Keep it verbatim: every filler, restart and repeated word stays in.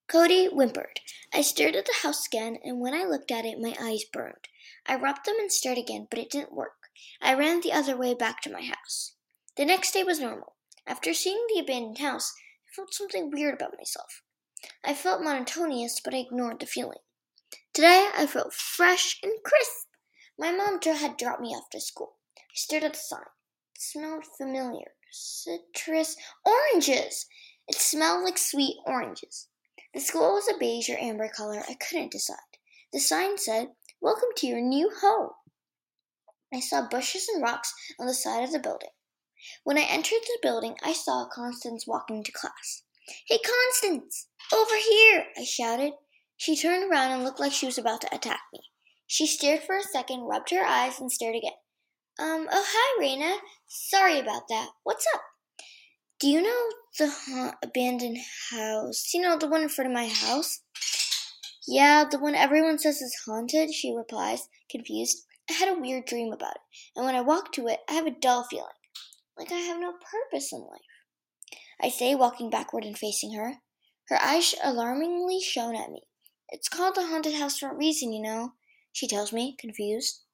Cody whimpered. I stared at the house again, and when I looked at it, my eyes burned. I rubbed them and stared again, but it didn't work. I ran the other way back to my house. The next day was normal. After seeing the abandoned house, I felt something weird about myself. I felt monotonous, but I ignored the feeling. Today, I felt fresh and crisp. My mom had dropped me off to school. I stared at the sign. It smelled familiar. Citrus oranges! It smelled like sweet oranges. The school was a beige or amber color. I couldn't decide. The sign said, "Welcome to your new home." I saw bushes and rocks on the side of the building. When I entered the building, I saw Constance walking to class. "Hey, Constance! Over here!" I shouted. She turned around and looked like she was about to attack me. She stared for a second, rubbed her eyes, and stared again. Um, oh, hi, Raina. Sorry about that. What's up? Do you know the ha- abandoned house? You know, the one in front of my house? Yeah, the one everyone says is haunted, she replies, confused. I had a weird dream about it, and when I walk to it, I have a dull feeling, like I have no purpose in life. I say, walking backward and facing her. Her eyes alarmingly shone at me. It's called the haunted house for a reason, you know, she tells me, confused.